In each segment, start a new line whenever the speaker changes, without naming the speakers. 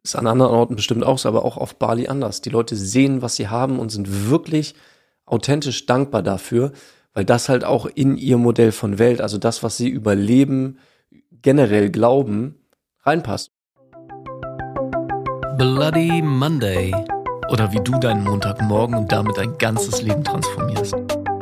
Ist an anderen Orten bestimmt auch so, aber auch auf Bali anders. Die Leute sehen, was sie haben und sind wirklich authentisch dankbar dafür, weil das halt auch in ihr Modell von Welt, also das, was sie über Leben generell glauben, reinpasst.
Bloody Monday. Oder wie du deinen Montagmorgen und damit dein ganzes Leben transformierst.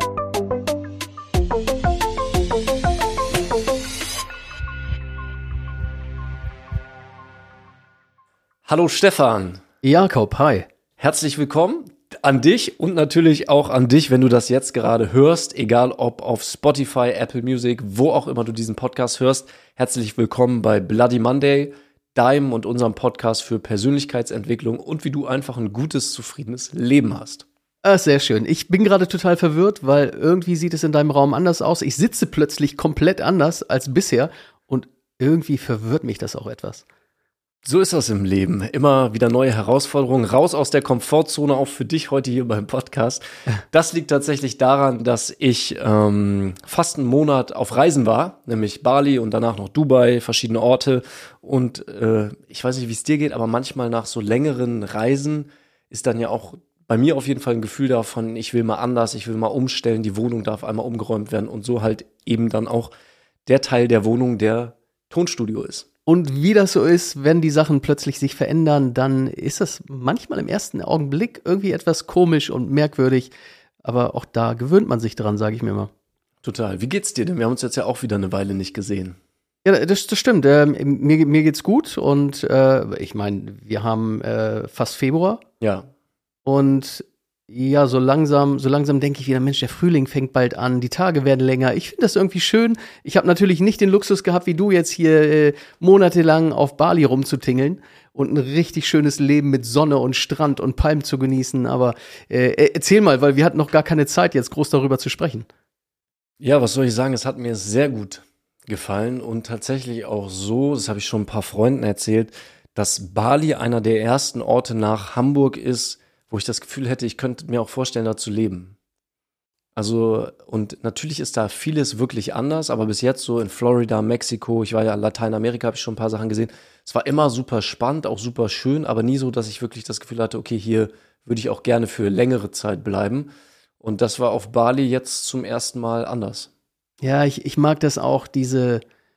Hallo Stefan.
Jakob, hi.
Herzlich willkommen an dich und natürlich auch an dich, wenn du das jetzt gerade hörst, egal ob auf Spotify, Apple Music, wo auch immer du diesen Podcast hörst. Herzlich willkommen bei Bloody Monday, deinem und unserem Podcast für Persönlichkeitsentwicklung und wie du einfach ein gutes, zufriedenes Leben hast.
Sehr schön. Ich bin gerade total verwirrt, weil irgendwie sieht es in deinem Raum anders aus. Ich sitze plötzlich komplett anders als bisher und irgendwie verwirrt mich das auch etwas.
So ist das im Leben. Immer wieder neue Herausforderungen. Raus aus der Komfortzone, auch für dich heute hier beim Podcast. Das liegt tatsächlich daran, dass ich fast einen Monat auf Reisen war, nämlich Bali und danach noch Dubai, verschiedene Orte. Und ich weiß nicht, wie es dir geht, aber manchmal nach so längeren Reisen ist dann ja auch bei mir auf jeden Fall ein Gefühl davon, ich will mal anders, ich will mal umstellen, die Wohnung darf einmal umgeräumt werden und so halt eben dann auch der Teil der Wohnung, der Tonstudio ist.
Und wie das so ist, wenn die Sachen plötzlich sich verändern, dann ist das manchmal im ersten Augenblick irgendwie etwas komisch und merkwürdig. Aber auch da gewöhnt man sich dran, sage ich mir mal.
Total. Wie geht's dir denn? Wir haben uns jetzt ja auch wieder eine Weile nicht gesehen.
Ja, das stimmt. Mir geht's gut und ich meine, wir haben fast Februar.
Ja.
Und ja, so langsam denke ich wieder, Mensch, der Frühling fängt bald an, die Tage werden länger. Ich finde das irgendwie schön. Ich habe natürlich nicht den Luxus gehabt, wie du jetzt hier monatelang auf Bali rumzutingeln und ein richtig schönes Leben mit Sonne und Strand und Palmen zu genießen. Aber erzähl mal, weil wir hatten noch gar keine Zeit, jetzt groß darüber zu sprechen.
Ja, was soll ich sagen? Es hat mir sehr gut gefallen und tatsächlich auch so, das habe ich schon ein paar Freunden erzählt, dass Bali einer der ersten Orte nach Hamburg ist, wo ich das Gefühl hätte, ich könnte mir auch vorstellen, da zu leben. Also, und natürlich ist da vieles wirklich anders, aber bis jetzt so in Florida, Mexiko, ich war ja in Lateinamerika, habe ich schon ein paar Sachen gesehen. Es war immer super spannend, auch super schön, aber nie so, dass ich wirklich das Gefühl hatte, okay, hier würde ich auch gerne für längere Zeit bleiben. Und das war auf Bali jetzt zum ersten Mal anders.
Ja, ich mag das auch, diese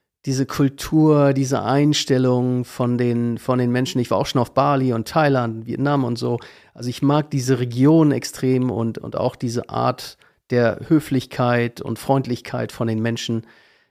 Kultur, diese Einstellung von den Menschen. Ich war auch schon auf Bali und Thailand, Vietnam und so. Also ich mag diese Region extrem und auch diese Art der Höflichkeit und Freundlichkeit von den Menschen.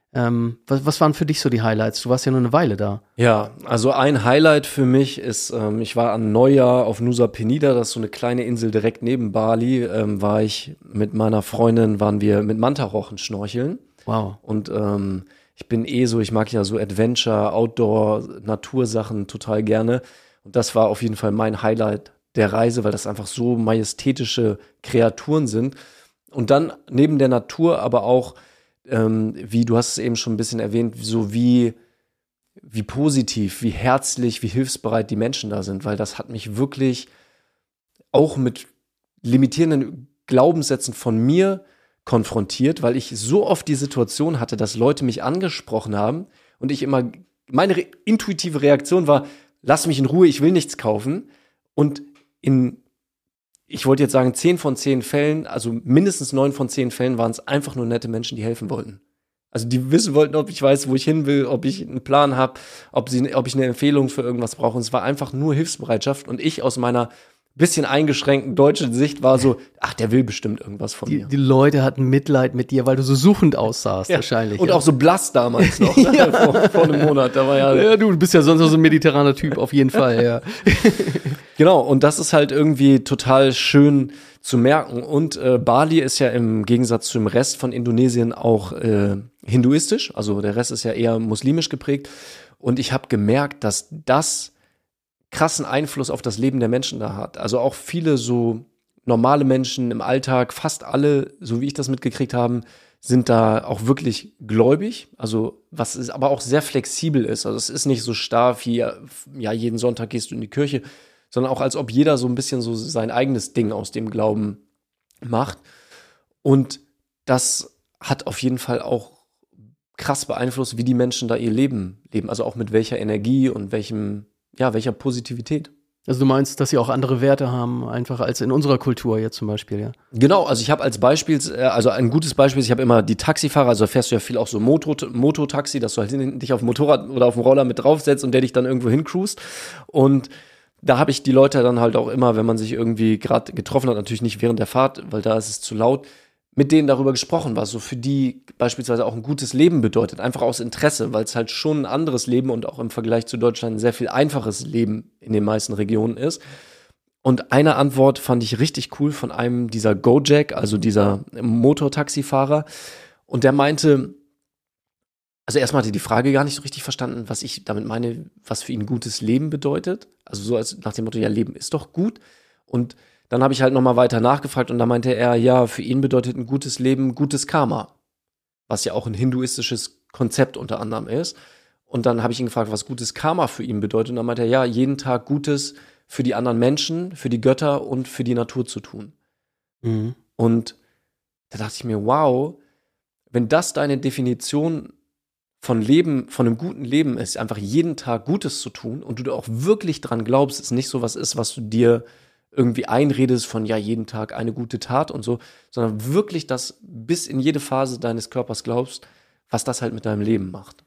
Was waren für dich so die Highlights? Du warst ja nur eine Weile da.
Ja, also ein Highlight für mich ist, ich war an Neujahr auf Nusa Penida, das ist so eine kleine Insel direkt neben Bali, war ich mit meiner Freundin, waren wir mit Mantarochen schnorcheln.
Wow.
Und ich bin ich mag ja so Adventure, Outdoor, Natursachen total gerne. Und das war auf jeden Fall mein Highlight der Reise, weil das einfach so majestätische Kreaturen sind. Und dann neben der Natur aber auch, wie du hast es eben schon ein bisschen erwähnt, so wie positiv, wie herzlich, wie hilfsbereit die Menschen da sind, weil das hat mich wirklich auch mit limitierenden Glaubenssätzen von mir konfrontiert, weil ich so oft die Situation hatte, dass Leute mich angesprochen haben und ich immer, meine intuitive Reaktion war, lass mich in Ruhe, ich will nichts kaufen. Und ich wollte jetzt sagen, 10 von 10 Fällen, also mindestens 9 von 10 Fällen waren es einfach nur nette Menschen, die helfen wollten. Also die wissen wollten, ob ich weiß, wo ich hin will, ob ich einen Plan habe, ob ich eine Empfehlung für irgendwas brauche. Und es war einfach nur Hilfsbereitschaft und ich aus meiner bisschen eingeschränkten deutschen Sicht war so, ach, der will bestimmt irgendwas von mir.
Die Leute hatten Mitleid mit dir, weil du so suchend aussahst, wahrscheinlich.
Und auch so blass damals noch, vor einem Monat. Da war
ja, du bist ja sonst auch so ein mediterraner Typ, auf jeden Fall, ja.
Genau, und das ist halt irgendwie total schön zu merken. Und Bali ist ja im Gegensatz zum Rest von Indonesien auch hinduistisch. Also der Rest ist ja eher muslimisch geprägt. Und ich habe gemerkt, dass das krassen Einfluss auf das Leben der Menschen da hat. Also auch viele so normale Menschen im Alltag, fast alle, so wie ich das mitgekriegt habe, sind da auch wirklich gläubig. Also was ist aber auch sehr flexibel ist. Also es ist nicht so starr wie, ja, jeden Sonntag gehst du in die Kirche, sondern auch als ob jeder so ein bisschen so sein eigenes Ding aus dem Glauben macht. Und das hat auf jeden Fall auch krass beeinflusst, wie die Menschen da ihr Leben leben. Also auch mit welcher Energie und welchem welcher Positivität.
Also du meinst, dass sie auch andere Werte haben, einfach als in unserer Kultur jetzt zum Beispiel, ja?
Genau, also ich habe als Beispiel, also ein gutes Beispiel ist, ich habe immer die Taxifahrer, also da fährst du ja viel auch so Mototaxi, dass du halt dich auf dem Motorrad oder auf dem Roller mit draufsetzt und der dich dann irgendwo hincruist. Und da habe ich die Leute dann halt auch immer, wenn man sich irgendwie gerade getroffen hat, natürlich nicht während der Fahrt, weil da ist es zu laut, mit denen darüber gesprochen, was so für die beispielsweise auch ein gutes Leben bedeutet, einfach aus Interesse, weil es halt schon ein anderes Leben und auch im Vergleich zu Deutschland ein sehr viel einfaches Leben in den meisten Regionen ist. Und eine Antwort fand ich richtig cool von einem dieser Gojek, also dieser Motortaxifahrer. Und der meinte, also erstmal hatte die Frage gar nicht so richtig verstanden, was ich damit meine, was für ihn ein gutes Leben bedeutet. Also so als nach dem Motto, ja, Leben ist doch gut. Und dann habe ich halt nochmal weiter nachgefragt und da meinte er, ja, für ihn bedeutet ein gutes Leben gutes Karma. Was ja auch ein hinduistisches Konzept unter anderem ist. Und dann habe ich ihn gefragt, was gutes Karma für ihn bedeutet. Und dann meinte er, ja, jeden Tag Gutes für die anderen Menschen, für die Götter und für die Natur zu tun.
Mhm.
Und da dachte ich mir, wow, wenn das deine Definition von Leben, von einem guten Leben ist, einfach jeden Tag Gutes zu tun und du da auch wirklich dran glaubst, es nicht so was ist, was du dir irgendwie einredest von, ja, jeden Tag eine gute Tat und so, sondern wirklich das bis in jede Phase deines Körpers glaubst, was das halt mit deinem Leben macht.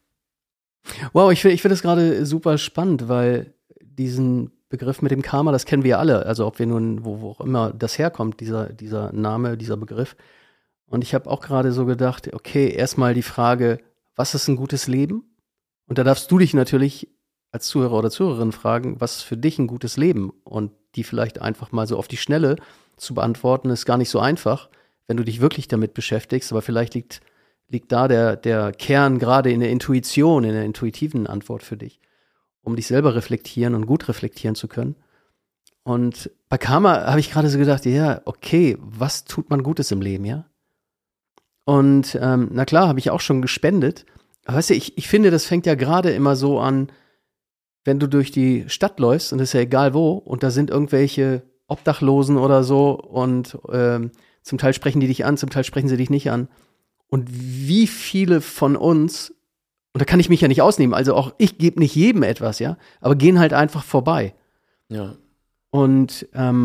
Wow, ich finde das gerade super spannend, weil diesen Begriff mit dem Karma, das kennen wir ja alle. Also ob wir nun, wo auch immer das herkommt, dieser Name, dieser Begriff. Und ich habe auch gerade so gedacht, okay, erstmal die Frage, was ist ein gutes Leben? Und da darfst du dich natürlich als Zuhörer oder Zuhörerin fragen, was ist für dich ein gutes Leben? Und die vielleicht einfach mal so auf die Schnelle zu beantworten, ist gar nicht so einfach, wenn du dich wirklich damit beschäftigst. Aber vielleicht liegt da der Kern gerade in der Intuition, in der intuitiven Antwort für dich, um dich selber reflektieren und gut reflektieren zu können. Und bei Karma habe ich gerade so gedacht, ja, okay, was tut man Gutes im Leben, ja? Und na klar, habe ich auch schon gespendet. Aber weißt du, ich finde, das fängt ja gerade immer so an, wenn du durch die Stadt läufst, und das ist ja egal wo, und da sind irgendwelche Obdachlosen oder so, und zum Teil sprechen die dich an, zum Teil sprechen sie dich nicht an. Und wie viele von uns, und da kann ich mich ja nicht ausnehmen, also auch ich gebe nicht jedem etwas, ja, aber gehen halt einfach vorbei.
Ja.
Und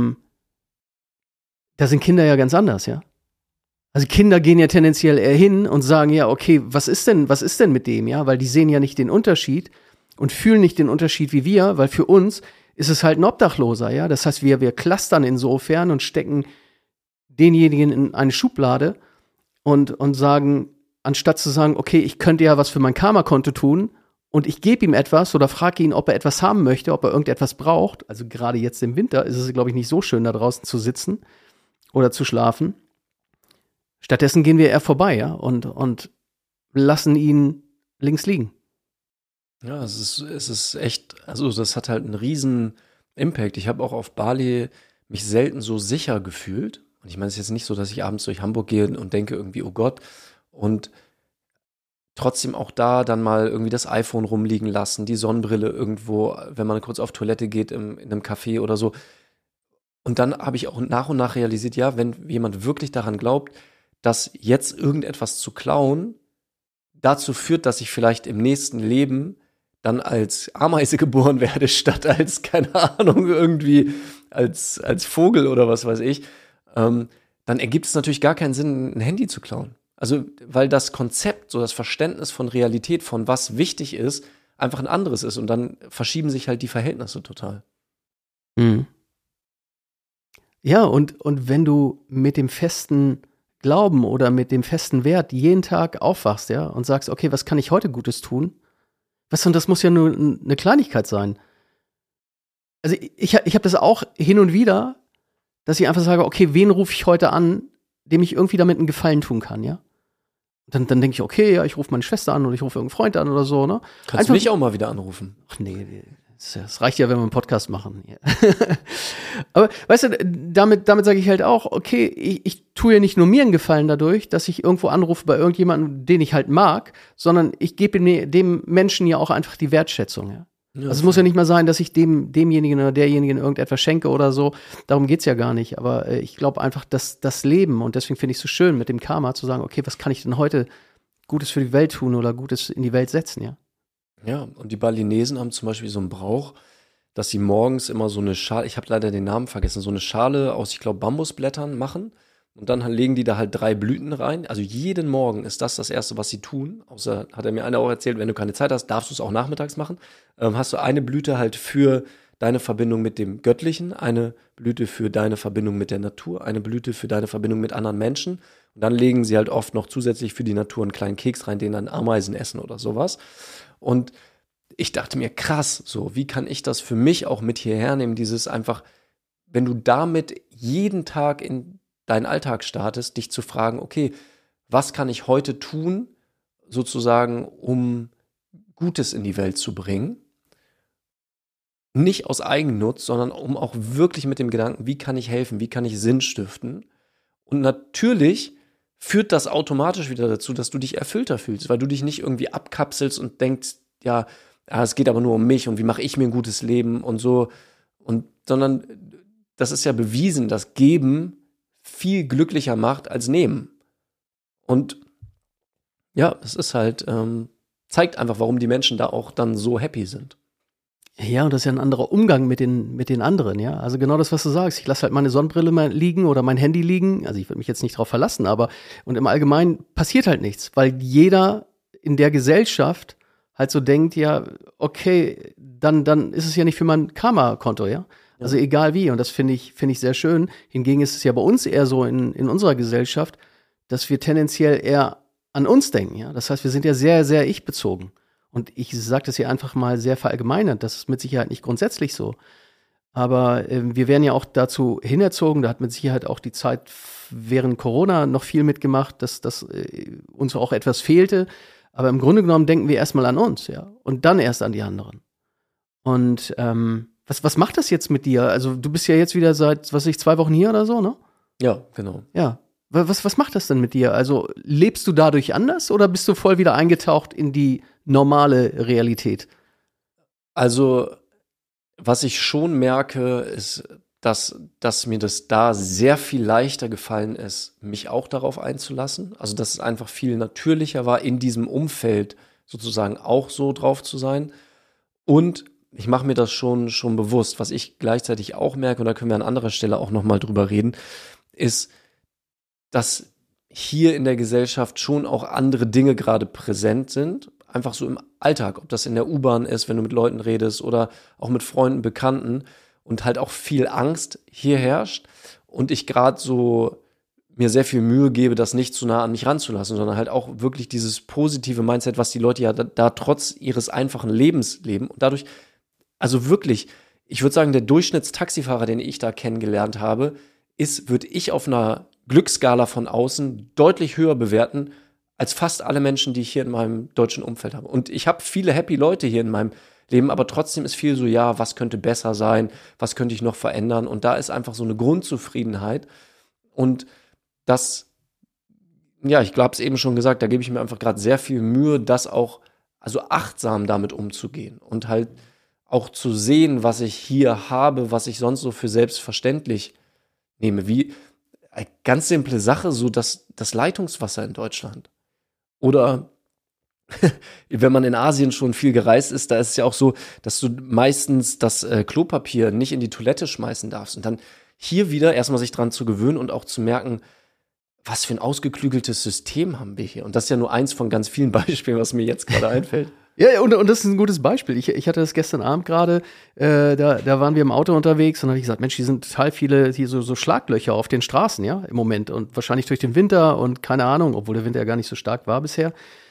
da sind Kinder ja ganz anders, ja. Also Kinder gehen ja tendenziell eher hin und sagen, ja, okay, was ist denn mit dem, ja, weil die sehen ja nicht den Unterschied und fühlen nicht den Unterschied wie wir, weil für uns ist es halt ein Obdachloser, ja. Das heißt, wir clustern insofern und stecken denjenigen in eine Schublade und sagen, anstatt zu sagen, okay, ich könnte ja was für mein Karma-Konto tun und ich gebe ihm etwas oder frage ihn, ob er etwas haben möchte, ob er irgendetwas braucht. Also gerade jetzt im Winter ist es, glaube ich, nicht so schön, da draußen zu sitzen oder zu schlafen. Stattdessen gehen wir eher vorbei, ja, und lassen ihn links liegen.
Ja, es ist echt, also das hat halt einen riesen Impact. Ich habe auch auf Bali mich selten so sicher gefühlt. Und ich meine, es ist jetzt nicht so, dass ich abends durch Hamburg gehe und denke irgendwie, oh Gott. Und trotzdem auch da dann mal irgendwie das iPhone rumliegen lassen, die Sonnenbrille irgendwo, wenn man kurz auf Toilette geht in einem Café oder so. Und dann habe ich auch nach und nach realisiert, ja, wenn jemand wirklich daran glaubt, dass jetzt irgendetwas zu klauen dazu führt, dass ich vielleicht im nächsten Leben dann als Ameise geboren werde, statt als, keine Ahnung, irgendwie als Vogel oder was weiß ich, dann ergibt es natürlich gar keinen Sinn, ein Handy zu klauen. Also, weil das Konzept, so das Verständnis von Realität, von was wichtig ist, einfach ein anderes ist. Und dann verschieben sich halt die Verhältnisse total.
Mhm. Ja, und wenn du mit dem festen Glauben oder mit dem festen Wert jeden Tag aufwachst, ja, und sagst, okay, was kann ich heute Gutes tun? Weißt du, und das muss ja nur eine Kleinigkeit sein. Also ich habe das auch hin und wieder, dass ich einfach sage, okay, wen rufe ich heute an, dem ich irgendwie damit einen Gefallen tun kann, ja? Dann denke ich, okay, ja, ich rufe meine Schwester an oder ich rufe irgendeinen Freund an oder so, ne?
Kannst du mich auch mal wieder anrufen?
Ach nee, das reicht ja, wenn wir einen Podcast machen. Ja. Aber weißt du, damit sage ich halt auch, okay, ich tue ja nicht nur mir einen Gefallen dadurch, dass ich irgendwo anrufe bei irgendjemandem, den ich halt mag, sondern ich gebe dem Menschen ja auch einfach die Wertschätzung, ja. Also es muss ja nicht mal sein, dass ich demjenigen oder derjenigen irgendetwas schenke oder so. Darum geht's ja gar nicht. Aber ich glaube einfach, dass das Leben, und deswegen finde ich es so schön, mit dem Karma zu sagen, okay, was kann ich denn heute Gutes für die Welt tun oder Gutes in die Welt setzen, ja?
Ja, und die Balinesen haben zum Beispiel so einen Brauch, dass sie morgens immer so eine Schale, ich habe leider den Namen vergessen, so eine Schale aus, ich glaube, Bambusblättern machen. Und dann legen die da halt 3 Blüten rein. Also jeden Morgen ist das Erste, was sie tun. Außer, hat er mir einer auch erzählt, wenn du keine Zeit hast, darfst du es auch nachmittags machen. Hast du eine Blüte halt für deine Verbindung mit dem Göttlichen, eine Blüte für deine Verbindung mit der Natur, eine Blüte für deine Verbindung mit anderen Menschen. Und dann legen sie halt oft noch zusätzlich für die Natur einen kleinen Keks rein, den dann Ameisen essen oder sowas. Und ich dachte mir, krass, so, wie kann ich das für mich auch mit hierher nehmen? Dieses einfach, wenn du damit jeden Tag in deinen Alltag startest, dich zu fragen, okay, was kann ich heute tun, sozusagen, um Gutes in die Welt zu bringen? Nicht aus Eigennutz, sondern um auch wirklich mit dem Gedanken, wie kann ich helfen, wie kann ich Sinn stiften? Und natürlich führt das automatisch wieder dazu, dass du dich erfüllter fühlst, weil du dich nicht irgendwie abkapselst und denkst, ja, es geht aber nur um mich und wie mache ich mir ein gutes Leben und so. Sondern das ist ja bewiesen, dass Geben viel glücklicher macht als Nehmen. Und ja, es ist halt, zeigt einfach, warum die Menschen da auch dann so happy sind.
Ja, und das ist ja ein anderer Umgang mit den anderen, ja. Also genau das, was du sagst. Ich lasse halt meine Sonnenbrille mal liegen oder mein Handy liegen. Also ich würde mich jetzt nicht drauf verlassen, aber und im Allgemeinen passiert halt nichts, weil jeder in der Gesellschaft halt so denkt, ja, okay, dann ist es ja nicht für mein Karma-Konto, ja. Also egal wie. Und das finde ich sehr schön. Hingegen ist es ja bei uns eher so in unserer Gesellschaft, dass wir tendenziell eher an uns denken, ja. Das heißt, wir sind ja sehr, sehr ich-bezogen. Und ich sage das hier einfach mal sehr verallgemeinert. Das ist mit Sicherheit nicht grundsätzlich so. Aber wir werden ja auch dazu hinerzogen. Da hat mit Sicherheit auch die Zeit während Corona noch viel mitgemacht, dass uns auch etwas fehlte. Aber im Grunde genommen denken wir erstmal an uns, ja. Und dann erst an die anderen. Und was macht das jetzt mit dir? Also du bist ja jetzt wieder seit, 2 Wochen hier oder so, ne?
Ja, genau.
Ja. Was macht das denn mit dir? Also lebst du dadurch anders oder bist du voll wieder eingetaucht in die normale Realität?
Also, was ich schon merke, ist, dass mir das da sehr viel leichter gefallen ist, mich auch darauf einzulassen. Also, dass es einfach viel natürlicher war, in diesem Umfeld sozusagen auch so drauf zu sein. Und ich mache mir das schon bewusst. Was ich gleichzeitig auch merke, und da können wir an anderer Stelle auch nochmal drüber reden, ist, dass hier in der Gesellschaft schon auch andere Dinge gerade präsent sind. Einfach so im Alltag, ob das in der U-Bahn ist, wenn du mit Leuten redest oder auch mit Freunden, Bekannten und halt auch viel Angst hier herrscht und ich gerade so mir sehr viel Mühe gebe, das nicht zu nah an mich ranzulassen, sondern halt auch wirklich dieses positive Mindset, was die Leute ja da trotz ihres einfachen Lebens leben und dadurch, also wirklich, ich würde sagen, der Durchschnittstaxifahrer, den ich da kennengelernt habe, würde ich auf einer Glücksskala von außen deutlich höher bewerten als fast alle Menschen, die ich hier in meinem deutschen Umfeld habe. Und ich habe viele happy Leute hier in meinem Leben, aber trotzdem ist viel so, ja, was könnte besser sein, was könnte ich noch verändern? Und da ist einfach so eine Grundzufriedenheit. Und das, ja, ich glaube es eben schon gesagt, da gebe ich mir einfach gerade sehr viel Mühe, das auch, also achtsam damit umzugehen und halt auch zu sehen, was ich hier habe, was ich sonst so für selbstverständlich nehme. Wie eine ganz simple Sache, so das Leitungswasser in Deutschland. Oder wenn man in Asien schon viel gereist ist, da ist es ja auch so, dass du meistens das Klopapier nicht in die Toilette schmeißen darfst. Und dann hier wieder erstmal sich dran zu gewöhnen und auch zu merken, was für ein ausgeklügeltes System haben wir hier. Und das ist ja nur eins von ganz vielen Beispielen, was mir jetzt gerade einfällt.
Ja, und das ist ein gutes Beispiel. Ich hatte das gestern Abend gerade, da waren wir im Auto unterwegs und habe ich gesagt, Mensch, hier sind total viele hier so Schlaglöcher auf den Straßen, ja, im Moment. Und wahrscheinlich durch den Winter und keine Ahnung, obwohl der Winter ja gar nicht so stark war bisher.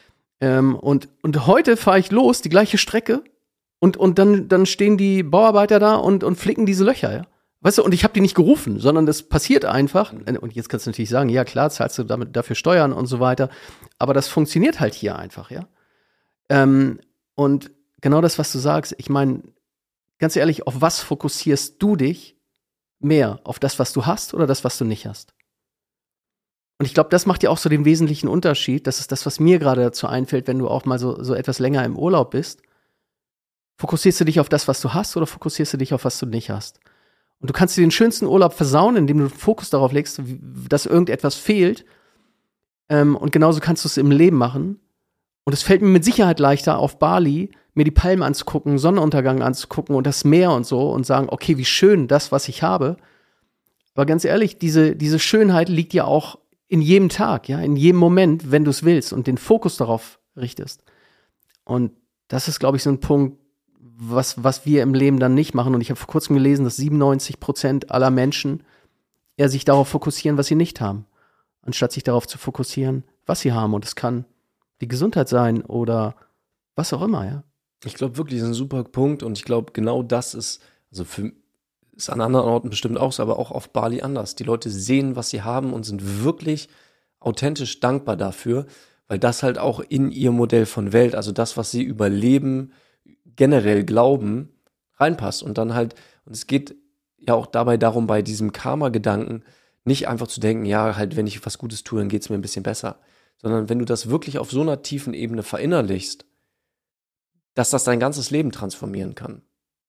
Und heute fahre ich los, die gleiche Strecke, und dann stehen die Bauarbeiter da und flicken diese Löcher, ja. Weißt du, und ich habe die nicht gerufen, sondern das passiert einfach. Und jetzt kannst du natürlich sagen, ja klar, zahlst du dafür Steuern und so weiter. Aber das funktioniert halt hier einfach, ja. Und genau das, was du sagst, ich meine, ganz ehrlich, auf was fokussierst du dich mehr? Auf das, was du hast oder das, was du nicht hast? Und ich glaube, das macht ja auch so den wesentlichen Unterschied. Das ist das, was mir gerade dazu einfällt, wenn du auch mal so etwas länger im Urlaub bist. Fokussierst du dich auf das, was du hast oder fokussierst du dich auf was du nicht hast? Und du kannst dir den schönsten Urlaub versauen, indem du Fokus darauf legst, dass irgendetwas fehlt. Und genauso kannst du es im Leben machen. Und es fällt mir mit Sicherheit leichter, auf Bali mir die Palmen anzugucken, Sonnenuntergang anzugucken und das Meer und so und sagen, okay, wie schön das, was ich habe. Aber ganz ehrlich, diese Schönheit liegt ja auch in jedem Tag, ja, in jedem Moment, wenn du es willst und den Fokus darauf richtest. Und das ist, glaube ich, so ein Punkt, was wir im Leben dann nicht machen. Und ich habe vor kurzem gelesen, dass 97% aller Menschen eher sich darauf fokussieren, was sie nicht haben, anstatt sich darauf zu fokussieren, was sie haben. Und es kann die Gesundheit sein oder was auch immer, ja.
Ich glaube wirklich, das ist ein super Punkt und ich glaube, genau das ist, also ist an anderen Orten bestimmt auch so, aber auch auf Bali anders. Die Leute sehen, was sie haben und sind wirklich authentisch dankbar dafür, weil das halt auch in ihr Modell von Welt, also das, was sie über Leben generell glauben, reinpasst. Und dann halt, und es geht ja auch dabei darum, bei diesem Karma-Gedanken nicht einfach zu denken, ja, halt, wenn ich was Gutes tue, dann geht es mir ein bisschen besser. Sondern wenn du das wirklich auf so einer tiefen Ebene verinnerlichst, dass das dein ganzes Leben transformieren kann.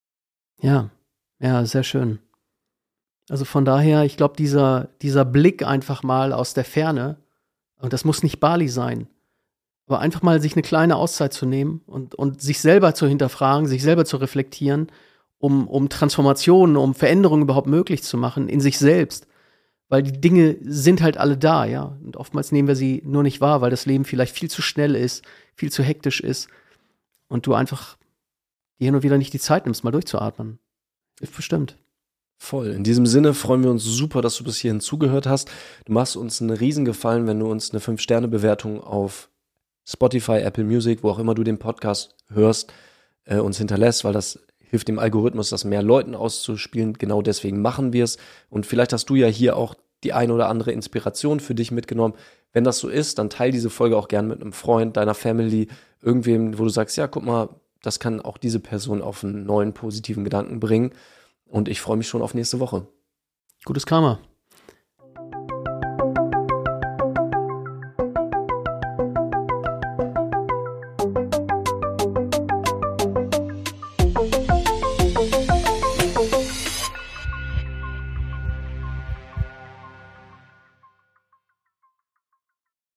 Ja, sehr schön. Also von daher, ich glaube, dieser Blick einfach mal aus der Ferne, und das muss nicht Bali sein, aber einfach mal sich eine kleine Auszeit zu nehmen und sich selber zu hinterfragen, sich selber zu reflektieren, um Transformationen, um Veränderungen überhaupt möglich zu machen in sich selbst. Weil die Dinge sind halt alle da, ja. Und oftmals nehmen wir sie nur nicht wahr, weil das Leben vielleicht viel zu schnell ist, viel zu hektisch ist. Und du einfach dir hin und wieder nicht die Zeit nimmst, mal durchzuatmen. Ist bestimmt.
Voll. In diesem Sinne freuen wir uns super, dass du bis hierhin zugehört hast. Du machst uns einen Riesengefallen, wenn du uns eine 5-Sterne-Bewertung auf Spotify, Apple Music, wo auch immer du den Podcast hörst, uns hinterlässt, weil das hilft dem Algorithmus, das mehr Leuten auszuspielen. Genau deswegen machen wir es. Und vielleicht hast du ja hier auch die eine oder andere Inspiration für dich mitgenommen. Wenn das so ist, dann teile diese Folge auch gern mit einem Freund, deiner Family, irgendwem, wo du sagst, ja, guck mal, das kann auch diese Person auf einen neuen positiven Gedanken bringen. Und ich freue mich schon auf nächste Woche.
Gutes Karma.